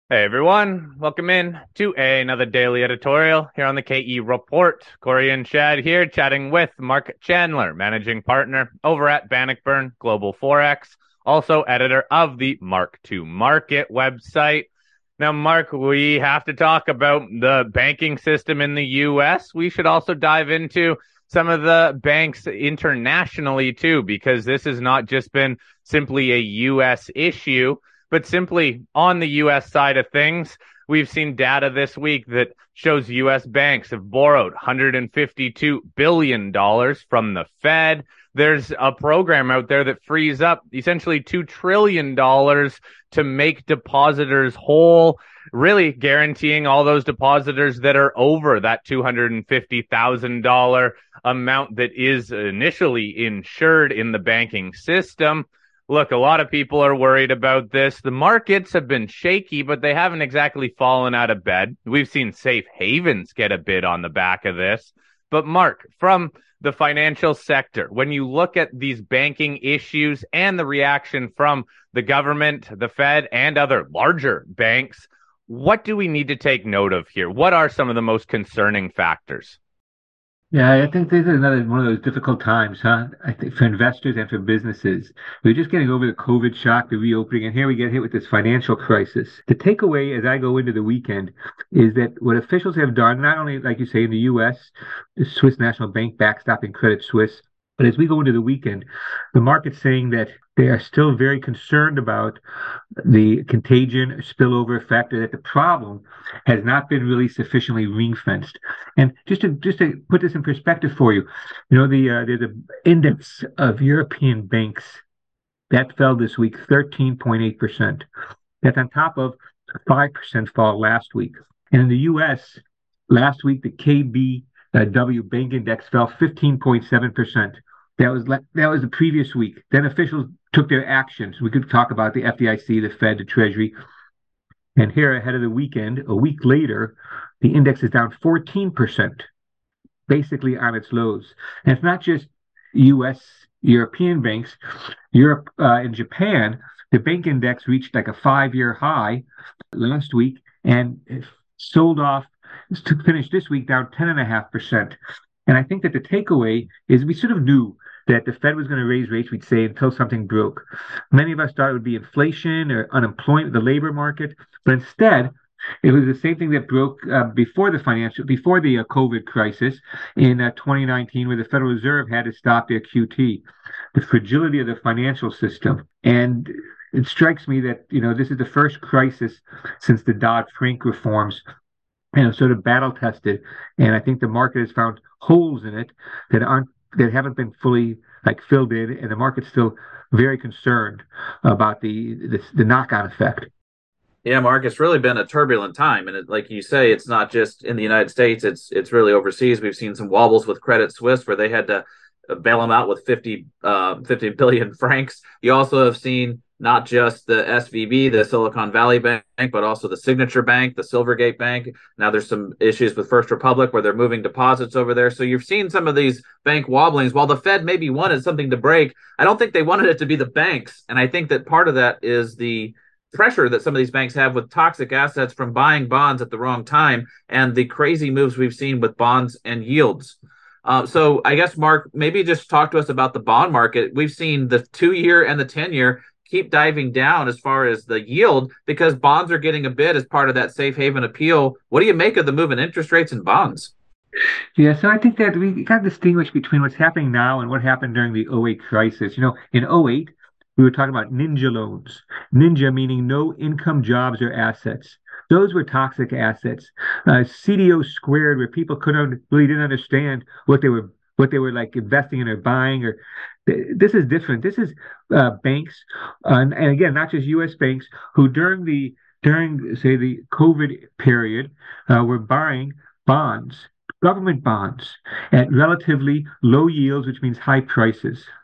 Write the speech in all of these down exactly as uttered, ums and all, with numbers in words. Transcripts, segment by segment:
Hey everyone, welcome in to another daily editorial here on the K E Report. Corey and Chad here chatting with Mark Chandler, managing partner over at Bannockburn Global Forex, also editor of the Mark to Market website. Now, Mark, we have to talk about the banking system in the U S. We should also dive into some of the banks internationally too, because this has not just been simply a U S issue. But simply on the U S side of things, we've seen data this week that shows U S banks have borrowed one hundred fifty-two billion dollars from the Fed. There's a program out there that frees up essentially two trillion dollars to make depositors whole, really guaranteeing all those depositors that are over that two hundred fifty thousand dollars amount that is initially insured in the banking system. Look, a lot of people are worried about this. The markets have been shaky, but they haven't exactly fallen out of bed. We've seen safe havens get a bid on the back of this. But Mark, from the financial sector, when you look at these banking issues and the reaction from the government, the Fed, and other larger banks, what do we need to take note of here? What are some of the most concerning factors? Yeah, I think this is another one of those difficult times, huh? I think for investors and for businesses. We're just getting over the COVID shock, the reopening, and here we get hit with this financial crisis. The takeaway as I go into the weekend is that what officials have done, not only, like you say, in the U S, the Swiss National Bank backstopping Credit Suisse, but as we go into the weekend, the market's saying that they are still very concerned about the contagion spillover effect, that the problem has not been really sufficiently ring fenced. And just to just to put this in perspective for you, you know, the uh, there's an index of European banks that fell this week thirteen point eight percent. That's on top of a five percent fall last week. And in the U S, last week, the K B W Bank Index fell fifteen point seven percent. That was that was the previous week. Then officials took their actions. We could talk about the F D I C, the Fed, the Treasury. And here, ahead of the weekend, a week later, the index is down fourteen percent, basically on its lows. And it's not just U S, European banks. Europe uh, and Japan, the bank index reached like a five-year high last week and sold off to finish this week down ten point five percent. And I think that the takeaway is we sort of knew that the Fed was going to raise rates, we'd say, until something broke. Many of us thought it would be inflation or unemployment, the labor market, but instead, it was the same thing that broke uh, before the financial, before the uh, COVID crisis in uh, twenty nineteen, where the Federal Reserve had to stop their Q T, the fragility of the financial system. And it strikes me that, you know, this is the first crisis since the Dodd-Frank reforms, and it's sort of battle tested. And I think the market has found holes in it that aren't that haven't been fully like filled in, and the market's still very concerned about the the, the knock-on effect. Yeah, Mark, it's really been a turbulent time, and it, like you say, it's not just in the United States; it's it's really overseas. We've seen some wobbles with Credit Suisse, where they had to uh, bail them out with fifty, uh, fifty billion francs. You also have seen not just the S V B, the Silicon Valley Bank, but also the Signature Bank, the Silvergate Bank. Now there's some issues with First Republic where they're moving deposits over there. So you've seen some of these bank wobblings. While the Fed maybe wanted something to break, I don't think they wanted it to be the banks, and I think that part of that is the pressure that some of these banks have with toxic assets from buying bonds at the wrong time and the crazy moves we've seen with bonds and yields. Uh, so I guess, Mark, maybe just talk to us about the bond market. We've seen the two-year and the ten-year keep diving down as far as the yield because bonds are getting a bid as part of that safe haven appeal. What do you make of the move in interest rates and bonds? Yeah, so I think that we got to distinguish between what's happening now and what happened during the oh eight crisis. You know, in oh eight, we were talking about ninja loans. Ninja meaning no income, jobs, or assets. Those were toxic assets. Uh, C D O squared, where people couldn't really didn't understand what they were what they were like investing in or buying. Or this is different. This is uh, banks, uh, and, and again, not just U S banks, who during the during say the COVID period uh, were buying bonds, government bonds, at relatively low yields, which means high prices.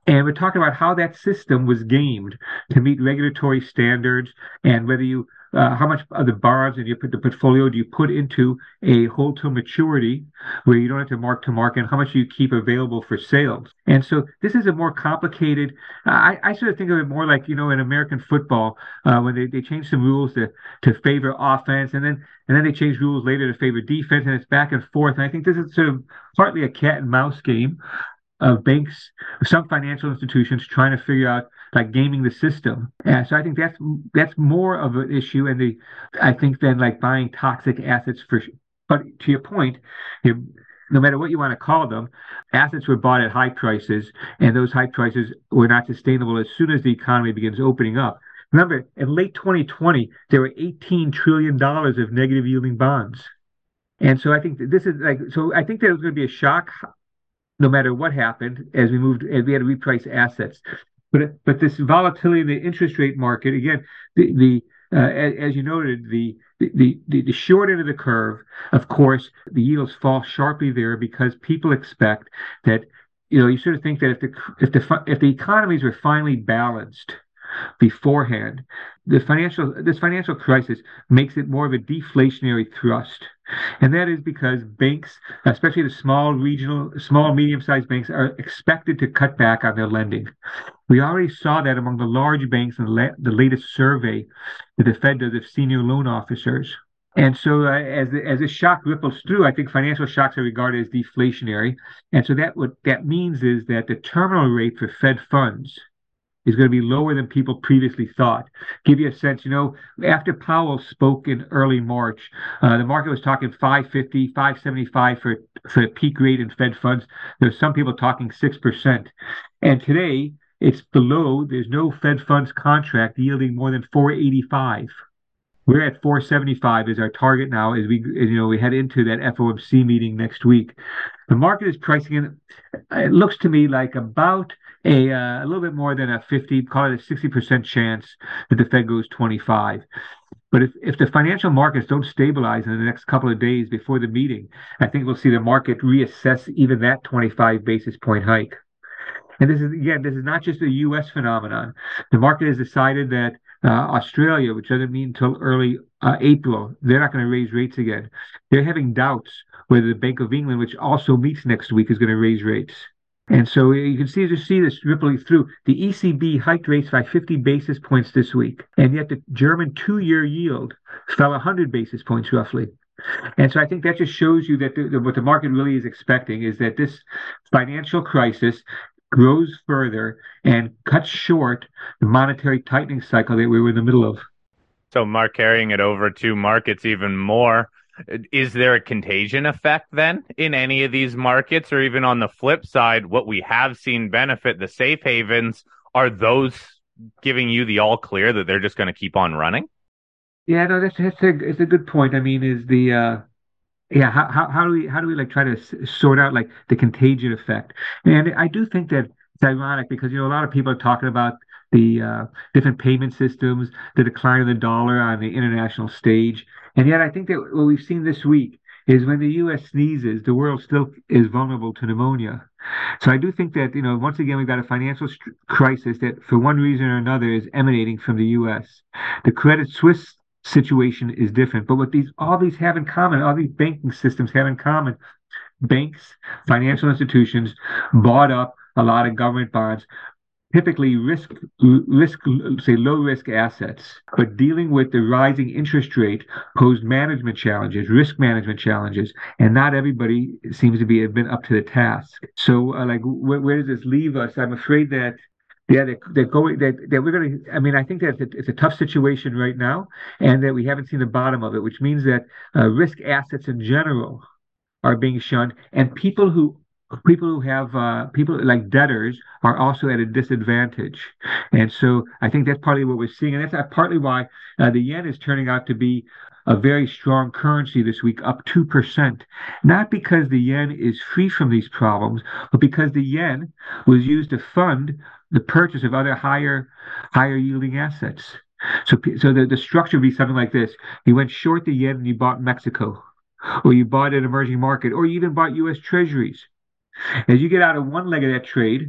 And we're talking about how that system was gamed to meet regulatory standards, and whether you uh, how much of the bonds in your the portfolio do you put into a hold to maturity where you don't have to mark to market, and how much you keep available for sales. And so this is a more complicated. I, I sort of think of it more like, you know, in American football, uh, when they, they change some rules to to favor offense, and then and then they change rules later to favor defense, and it's back and forth. And I think this is sort of partly a cat and mouse game of banks, some financial institutions trying to figure out like gaming the system. And so I think that's that's more of an issue, and the I think than like buying toxic assets for. But to your point, you, no matter what you want to call them, assets were bought at high prices, and those high prices were not sustainable as soon as the economy begins opening up. Remember, in late twenty twenty, there were eighteen trillion dollars of negative yielding bonds. And so I think that this is like, so I think there was going to be a shock no matter what happened as we moved, as we had to reprice assets. But but this volatility in the interest rate market, again, the the uh, as, as you noted, the, the the the short end of the curve, of course, the yields fall sharply there because people expect that, you know, you sort of think that if the if the if the economies were finally balanced beforehand, the financial this financial crisis makes it more of a deflationary thrust. And that is because banks, especially the small regional, small, medium-sized banks, are expected to cut back on their lending. We already saw that among the large banks in the, la- the latest survey that the Fed does of senior loan officers. And so uh, as the, as this shock ripples through, I think financial shocks are regarded as deflationary. And so that what that means is that the terminal rate for Fed funds is going to be lower than people previously thought. Give you a sense, you know, after Powell spoke in early March, uh, the market was talking five fifty, five seventy-five for, for the peak rate in Fed funds. There's some people talking six percent. And today, it's below, there's no Fed funds contract yielding more than four eighty-five. We're at four seventy-five is our target now as we, as, you know, we head into that F O M C meeting next week. The market is pricing in, it looks to me like about a, uh, a little bit more than a fifty, call it a sixty percent chance that the Fed goes twenty-five. But if, if the financial markets don't stabilize in the next couple of days before the meeting, I think we'll see the market reassess even that twenty-five basis point hike. And this is, again, this is not just a U S phenomenon. The market has decided that uh, Australia, which doesn't mean until early uh, April, they're not going to raise rates again. They're having doubts whether the Bank of England, which also meets next week, is going to raise rates. And so you can see just see this rippling through. The E C B hiked rates by fifty basis points this week, and yet the German two-year yield fell one hundred basis points roughly. And so I think that just shows you that the, the, what the market really is expecting is that this financial crisis grows further and cuts short the monetary tightening cycle that we were in the middle of. So, Mark, carrying it over to markets even more, is there a contagion effect then in any of these markets? Or even on the flip side, what we have seen benefit the safe havens, are those giving you the all clear that they're just going to keep on running? Yeah, no, that's, that's a, it's a good point. I mean, is the, uh, yeah, how, how, how do we, how do we like try to s- sort out like the contagion effect? And I do think that it's ironic because, you know, a lot of people are talking about the uh, different payment systems, the decline of the dollar on the international stage. And yet I think that what we've seen this week is when the U S sneezes, the world still is vulnerable to pneumonia. So I do think that, you know, once again, we've got a financial st- crisis that for one reason or another is emanating from the U S. The Credit Suisse situation is different, but what these all these have in common, all these banking systems have in common, banks, financial institutions bought up a lot of government bonds, typically risk, risk, say low risk assets, but dealing with the rising interest rate posed management challenges, risk management challenges, and not everybody seems to be have been up to the task. So, uh, like, where, where does this leave us? I'm afraid that. Yeah, they're, they're going. That that we're going to. I mean, I think that it's a, it's a tough situation right now, and that we haven't seen the bottom of it, which means that uh, risk assets in general are being shunned, and people who people who have uh, people like debtors are also at a disadvantage. And so I think that's partly what we're seeing, and that's uh, partly why uh, the yen is turning out to be a very strong currency this week, up two percent. Not because the yen is free from these problems, but because the yen was used to fund the purchase of other higher higher yielding assets. So, so the, the structure would be something like this. You went short the yen and you bought Mexico, or you bought an emerging market, or you even bought U S Treasuries. As you get out of one leg of that trade,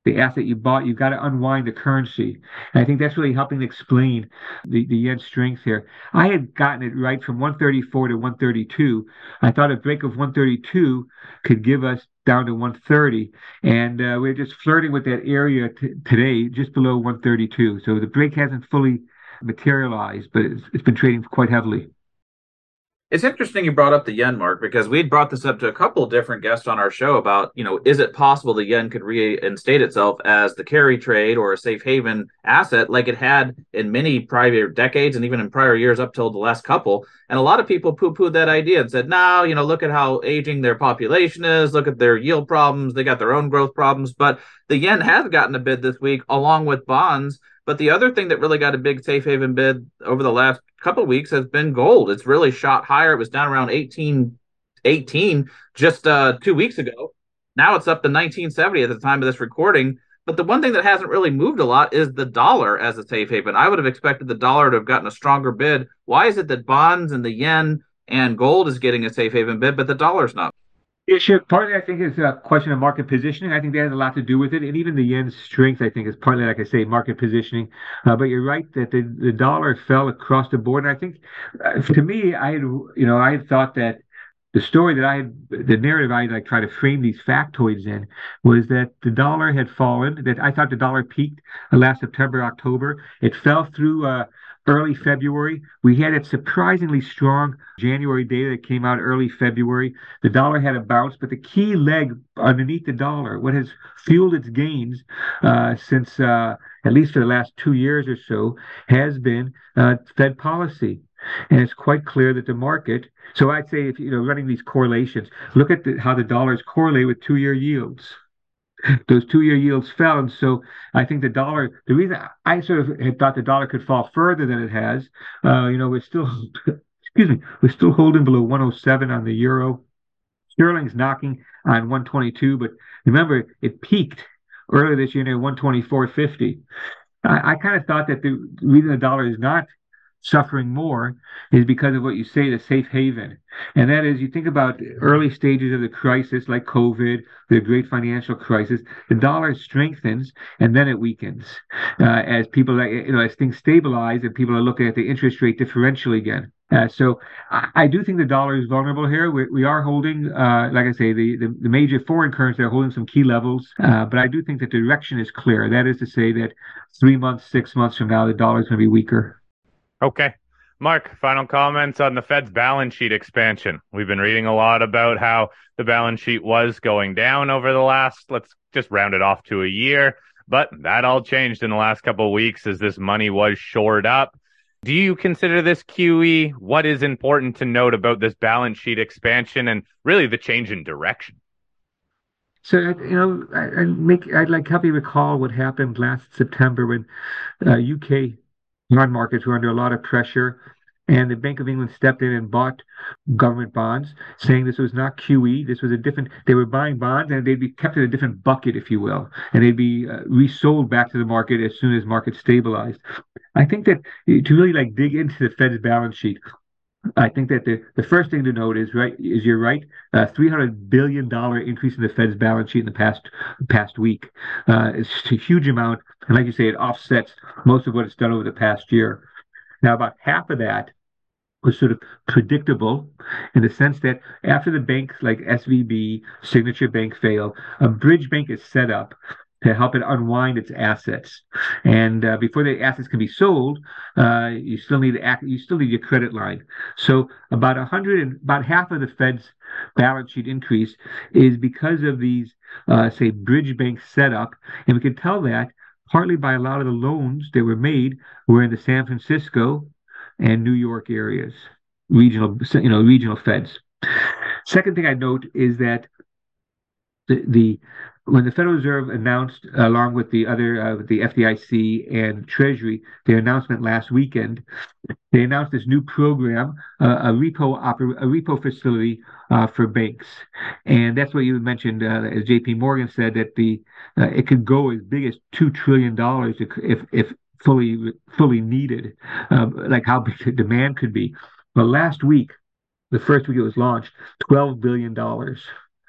the asset you bought, you've got to unwind the currency. And I think that's really helping explain the, the yen strength here. I had gotten it right from one thirty-four to one thirty-two. I thought a break of one thirty-two could give us down to one thirty. And uh, we're just flirting with that area t- today, just below one thirty-two. So the break hasn't fully materialized, but it's, it's been trading quite heavily. It's interesting you brought up the yen, Mark, because we'd brought this up to a couple of different guests on our show about, you know, is it possible the yen could reinstate itself as the carry trade or a safe haven asset like it had in many prior decades and even in prior years up till the last couple? And a lot of people poo-pooed that idea and said, no, you know, look at how aging their population is, look at their yield problems, they got their own growth problems. But the yen has gotten a bid this week along with bonds. But the other thing that really got a big safe haven bid over the last couple of weeks has been gold. It's really shot higher. It was down around eighteen eighteen just uh, two weeks ago. Now it's up to nineteen seventy at the time of this recording. But the one thing that hasn't really moved a lot is the dollar as a safe haven. I would have expected the dollar to have gotten a stronger bid. Why is it that bonds and the yen and gold is getting a safe haven bid, but the dollar's not? Yeah, sure. Partly, I think, is a question of market positioning. I think that has a lot to do with it. And even the yen's strength, I think, is partly, like I say, market positioning. Uh, but you're right that the, the dollar fell across the board. And I think, uh, to me, I had, you know, I had thought that the story that I had, the narrative I like try to frame these factoids in was that the dollar had fallen, that I thought the dollar peaked last September, October. It fell through uh, early February. We had a surprisingly strong January data that came out early February. The dollar had a bounce, but the key leg underneath the dollar, what has fueled its gains uh, since uh, at least for the last two years or so, has been uh, Fed policy. And it's quite clear that the market, so I'd say if you know running these correlations, look at the, how the dollars correlate with two-year yields. Those two-year yields fell, and so I think the dollar. The reason I sort of had thought the dollar could fall further than it has, uh, you know, we're still, excuse me, we're still holding below one oh seven on the euro. Sterling's knocking on one twenty-two, but remember it peaked earlier this year near one twenty-four fifty. I, I kind of thought that the reason the dollar is not suffering more is because of what you say, the safe haven. And that is, you think about early stages of the crisis like COVID, the great financial crisis, the dollar strengthens and then it weakens uh, as people, you know, as things stabilize and people are looking at the interest rate differential again. Uh, so I, I do think the dollar is vulnerable here. We, we are holding, uh, like I say, the, the, the major foreign currencies are holding some key levels, uh, but I do think that the direction is clear. That is to say that three months, six months from now, the dollar is going to be weaker. Okay. Mark, final comments on the Fed's balance sheet expansion. We've been reading a lot about how the balance sheet was going down over the last, let's just round it off to a year, but that all changed in the last couple of weeks as this money was shored up. Do you consider this Q E? What is important to note about this balance sheet expansion and really the change in direction? So, you know, I, I make, I'd like have you recall what happened last September when uh, U K bond markets were under a lot of pressure, and the Bank of England stepped in and bought government bonds, saying this was not Q E. This was a different. They were buying bonds, and they'd be kept in a different bucket, if you will, and they'd be uh, resold back to the market as soon as markets stabilized. I think that to really like dig into the Fed's balance sheet, I think that the, the first thing to note is right is you're right, a uh, three hundred billion dollar increase in the Fed's balance sheet in the past past week. Uh, it's just a huge amount, and like you say, it offsets most of what it's done over the past year. Now, about half of that was sort of predictable in the sense that after the banks like S V B, Signature Bank fail, a bridge bank is set up to help it unwind its assets. And uh, before the assets can be sold, uh, you still need act, you still need your credit line. So about a hundred and about half of the Fed's balance sheet increase is because of these, uh, say, bridge bank setup, and we can tell that partly by a lot of the loans that were made were in the San Francisco and New York areas, regional, you know, regional Feds. Second thing I note is that the the when the Federal Reserve announced, along with the other, uh, the F D I C and Treasury, their announcement last weekend, they announced this new program, uh, a repo oper- a repo facility uh, for banks, and that's what you mentioned, uh, as J P Morgan said, that the uh, it could go as big as two trillion dollars if if fully fully needed, uh, like how big the demand could be. But last week, the first week it was launched, twelve billion dollars.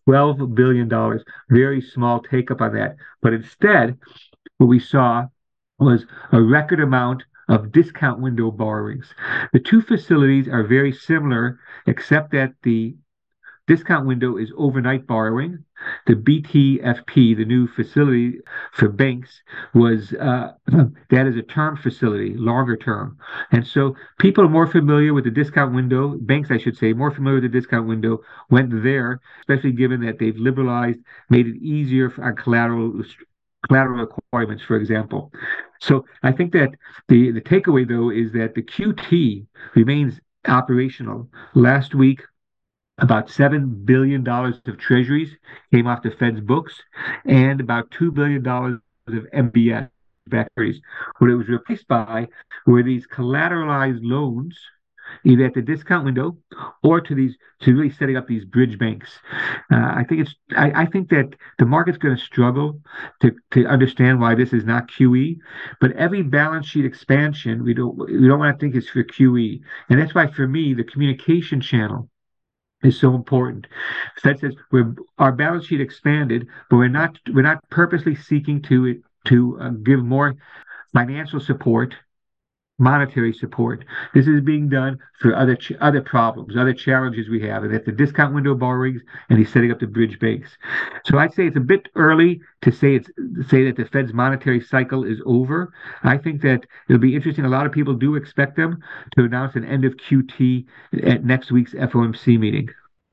twelve billion dollars. Very small take up on that. But instead, what we saw was a record amount of discount window borrowings. The two facilities are very similar, except that the discount window is overnight borrowing. The B T F P, the new facility for banks, was uh, that is a term facility, longer term. And so people are more familiar with the discount window, banks, I should say, more familiar with the discount window, went there, especially given that they've liberalized, made it easier for, on collateral collateral requirements, for example. So I think that the, the takeaway, though, is that the Q T remains operational. Last week, about seven billion dollars of treasuries came off the Fed's books, and about two billion dollars of M B S batteries. What it was replaced by were these collateralized loans, either at the discount window or to these to really setting up these bridge banks. Uh, I think it's I, I think that the market's going to struggle to, to understand why this is not Q E, but every balance sheet expansion we don't we don't want to think is for Q E, and that's why for me the communication channel is so important. Fed says we're our balance sheet expanded, but we're not we're not purposely seeking to to uh, give more financial support, monetary support. This is being done for other ch- other problems, other challenges we have, and that's the discount window borrowings, and he's setting up the bridge banks. So I'd say it's a bit early to say it's say that the Fed's monetary cycle is over. I think that it'll be interesting. A lot of people do expect them to announce an end of Q T at next week's F O M C meeting.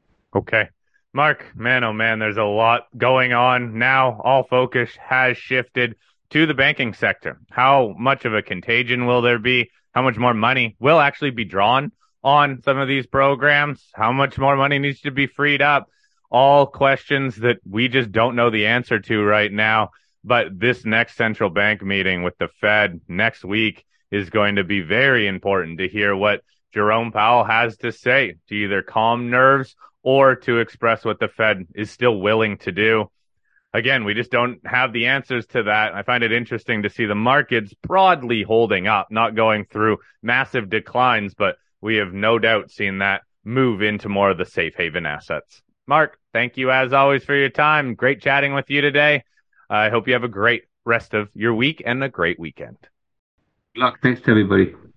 Okay. Mark, man, oh man, there's a lot going on now. All focus has shifted to the banking sector. How much of a contagion will there be? How much more money will actually be drawn on some of these programs? How much more money needs to be freed up? All questions that we just don't know the answer to right now. But this next central bank meeting with the Fed next week is going to be very important to hear what Jerome Powell has to say to either calm nerves or to express what the Fed is still willing to do. Again, we just don't have the answers to that. I find it interesting to see the markets broadly holding up, not going through massive declines, but we have no doubt seen that move into more of the safe haven assets. Mark, thank you as always for your time. Great chatting with you today. I hope you have a great rest of your week and a great weekend. Good luck. Thanks to everybody.